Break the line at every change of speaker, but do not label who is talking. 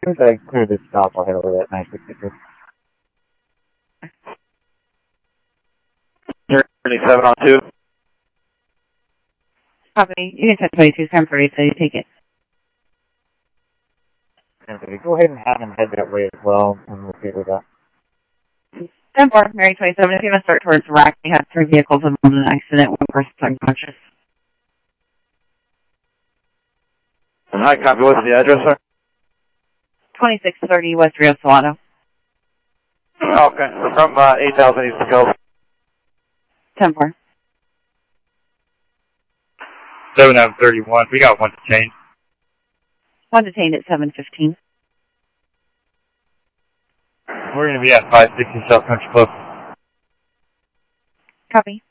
soon as I clear this stop, I'll head over that 962.
You're 37 on 2.
Copy. You can set 22 10:30, so you take it.
Go ahead and have him head that way as well, and we'll see what that.
10-4, Mary 27. If you want to start towards Rack, we have 3 vehicles involved in an accident. 1 person unconscious.
And hi, copy. What's the address, sir?
2630 West Rio Salado.
Okay. From 8000 East Coast.
10-4.
731. We got 1 detained.
1 detained at 7:15.
We're going to be at 560 South Country Club.
Copy.